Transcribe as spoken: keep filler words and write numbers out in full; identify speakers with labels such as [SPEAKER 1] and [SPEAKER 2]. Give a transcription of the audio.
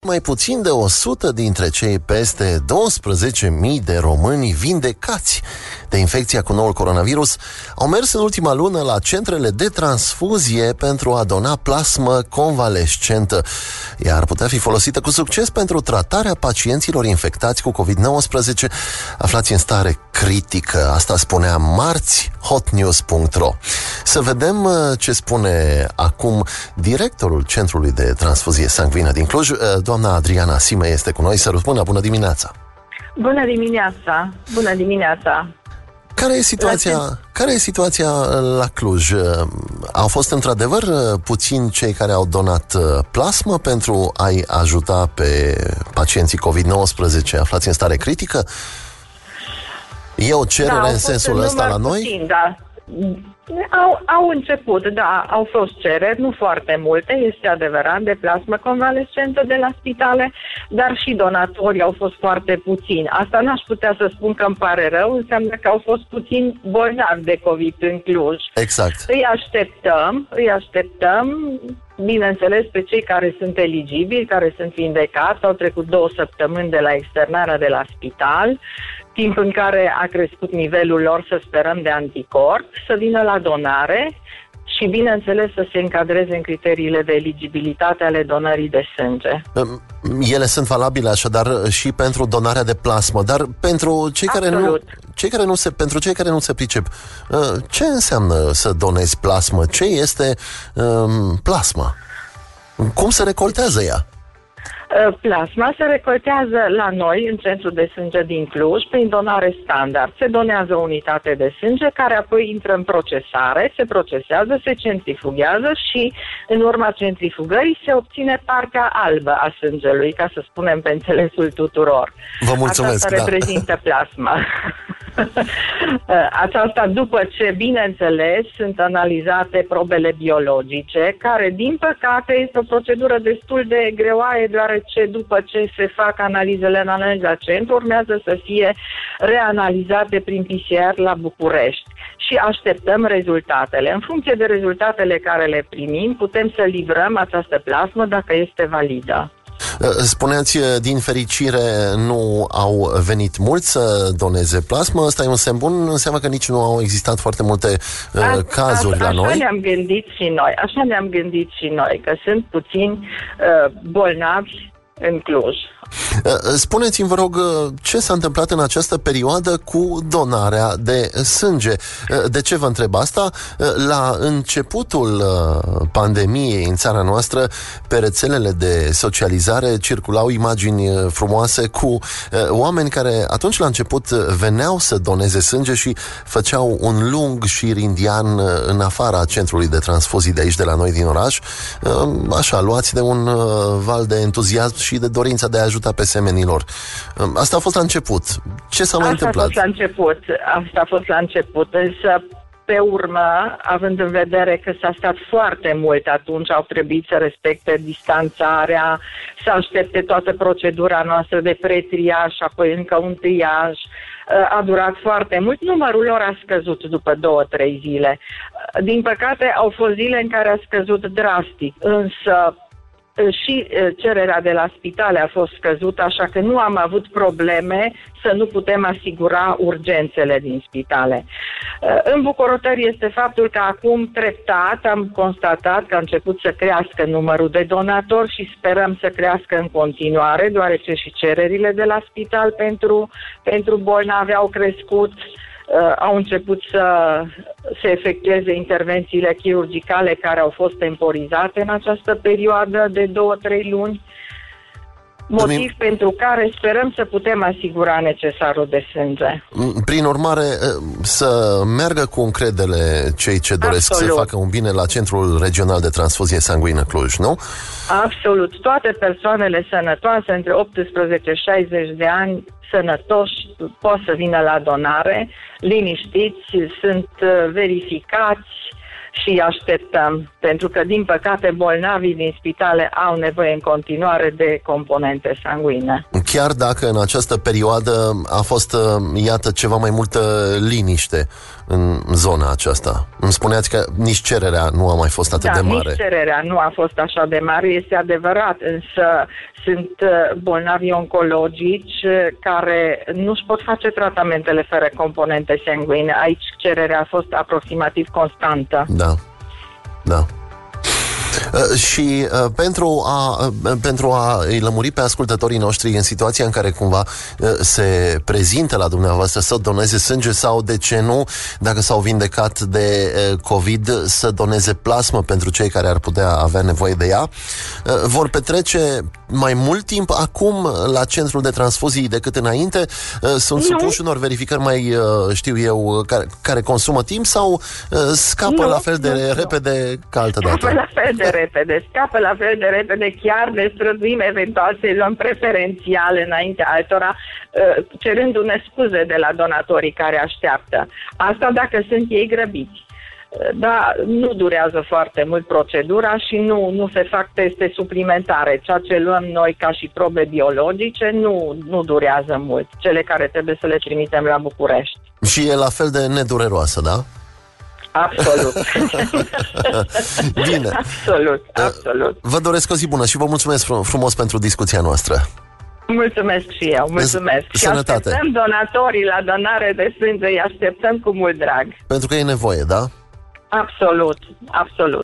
[SPEAKER 1] Mai puțin de o sută dintre cei peste douăsprezece mii de români vindecați de infecția cu noul coronavirus au mers în ultima lună la centrele de transfuzie pentru a dona plasmă convalescentă. Ea ar putea fi folosită cu succes pentru tratarea pacienților infectați cu covid nouăsprezece aflați în stare critică. Asta spunea marți hotnews punct ro. Să vedem ce spune acum directorul Centrului de Transfuzie Sanguină din Cluj. Doamna Adriana Sime este cu noi. Să răspundă. Bună dimineața!
[SPEAKER 2] Bună dimineața! Bună dimineața!
[SPEAKER 1] Care e situația, care e situația la Cluj? Au fost într-adevăr puțini cei care au donat plasmă pentru a-i ajuta pe pacienții covid nouăsprezece aflați în stare critică? E o cerere da, în sensul ăsta la noi?
[SPEAKER 2] Puțin, da. Au, au început, da, au fost cereri, nu foarte multe, este adevărat, de plasmă convalescentă de la spitale, dar și donatorii au fost foarte puțini. Asta n-aș putea să spun că îmi pare rău, înseamnă că au fost puțini bolnavi de COVID în Cluj.
[SPEAKER 1] Exact.
[SPEAKER 2] Îi așteptăm, îi așteptăm, bineînțeles, pe cei care sunt eligibili, care sunt vindecați, au trecut două săptămâni de la externarea de la spital, timp în care a crescut nivelul lor, să sperăm, de anticorp, să vină la donare și, bineînțeles, să se încadreze în criteriile de eligibilitate ale donării de sânge.
[SPEAKER 1] Ele sunt valabile așadar și pentru donarea de plasmă, dar pentru cei care nu, cei care nu se, pentru cei care nu se pricep, ce înseamnă să donezi plasmă? Ce este um, plasma? Cum se recoltează ea?
[SPEAKER 2] Plasma se recoltează la noi, în Centrul de Sânge din Cluj, prin donare standard. Se donează o unitate de sânge care apoi intră în procesare, se procesează, se centrifugează și în urma centrifugării se obține partea albă a sângelui, ca să spunem pe înțelesul tuturor.
[SPEAKER 1] Vă mulțumesc,
[SPEAKER 2] Aceasta
[SPEAKER 1] da.
[SPEAKER 2] reprezintă plasma. Aceasta după ce, bineînțeles, sunt analizate probele biologice, care, din păcate, este o procedură destul de greoaie, deoarece după ce se fac analizele în analiza centru, urmează să fie reanalizate prin P C R la București și așteptăm rezultatele. În funcție de rezultatele care le primim, putem să livrăm această plasmă dacă este validă.
[SPEAKER 1] Spuneați, din fericire nu au venit mulți să doneze plasmă. Ăsta e un semn bun, înseamnă că nici nu au existat foarte multe uh, cazuri a, a, la noi.
[SPEAKER 2] Așa ne-am gândit și noi, așa ne-am gândit și noi, că sunt puțini uh, bolnavi în Cluj.
[SPEAKER 1] Spuneți-mi, vă rog, ce s-a întâmplat în această perioadă cu donarea de sânge? De ce vă întreb asta? La începutul pandemiei în țara noastră, pe rețelele de socializare circulau imagini frumoase cu oameni care atunci la început veneau să doneze sânge și făceau un lung șir indian în afara centrului de transfuzii de aici, de la noi din oraș, așa, luați de un val de entuziasm și de dorința de a ajuta pe semenilor. Asta a fost la început. Ce s-a mai
[SPEAKER 2] Asta
[SPEAKER 1] întâmplat?
[SPEAKER 2] Asta a fost la început. Asta a fost la început. Însă, pe urmă, având în vedere că s-a stat foarte mult atunci, au trebuit să respecte distanțarea, să aștepte toată procedura noastră de pretriaj și apoi încă un triaj. A durat foarte mult. Numărul lor a scăzut după două, trei zile. Din păcate, au fost zile în care a scăzut drastic. Însă, și cererea de la spitale a fost scăzută, așa că nu am avut probleme să nu putem asigura urgențele din spitale. Îmbucurător este faptul că acum treptat am constatat că a început să crească numărul de donatori și sperăm să crească în continuare, deoarece și cererile de la spital pentru, pentru bolnavi au crescut. Uh, au început să se efectueze intervențiile chirurgicale care au fost temporizate în această perioadă de două, trei luni, motiv Prin... pentru care sperăm să putem asigura necesarul de sânge.
[SPEAKER 1] Prin urmare, să meargă cu încredere cei ce doresc Absolut. Să facă un bine la Centrul Regional de Transfuzie Sanguină Cluj, nu?
[SPEAKER 2] Absolut. Toate persoanele sănătoase între optsprezece și șaizeci de ani sănătoși pot să vină la donare, liniștiți, sunt verificați, și îi așteptăm, pentru că, din păcate, bolnavii din spitale au nevoie în continuare de componente sanguine.
[SPEAKER 1] Chiar dacă în această perioadă a fost, iată, ceva mai multă liniște în zona aceasta. Îmi spuneați că nici cererea nu a mai fost atât
[SPEAKER 2] da,
[SPEAKER 1] de mare.
[SPEAKER 2] Nici cererea nu a fost așa de mare, este adevărat, însă sunt bolnavi oncologici care nu-și pot face tratamentele fără componente sanguine. Aici cererea a fost aproximativ constantă.
[SPEAKER 1] Da, da. Uh, și uh, pentru a, uh, pentru a îi lămuri pe ascultătorii noștri în situația în care cumva uh, se prezintă la dumneavoastră să doneze sânge sau, de ce nu, dacă s-au vindecat de uh, COVID, să doneze plasmă pentru cei care ar putea avea nevoie de ea, uh, vor petrece mai mult timp acum la centrul de transfuzii decât înainte? Uh, sunt nu. supuși unor verificări mai, uh, știu eu, care, care consumă timp sau uh, scapă nu, la fel de nu, repede nu. ca altă dată?
[SPEAKER 2] Scapă la fel de repede, scapă la fel de repede, chiar ne străduim eventual să-i luăm preferențial înainte altora, cerându-ne scuze de la donatorii care așteaptă. Asta dacă sunt ei grăbiți. Da, nu durează foarte mult procedura și nu, nu se fac teste suplimentare. Ceea ce luăm noi ca și probe biologice nu, nu durează mult. Cele care trebuie să le trimitem la București.
[SPEAKER 1] Și e la fel de nedureroasă, da?
[SPEAKER 2] Absolut.
[SPEAKER 1] Bine.
[SPEAKER 2] Absolut, absolut.
[SPEAKER 1] Vă doresc o zi bună și vă mulțumesc frumos pentru discuția noastră.
[SPEAKER 2] Mulțumesc și eu, mulțumesc. Și așteptăm donatorii la donare de sânge, îi așteptăm cu mult drag.
[SPEAKER 1] Pentru că e nevoie, da?
[SPEAKER 2] Absolut, absolut.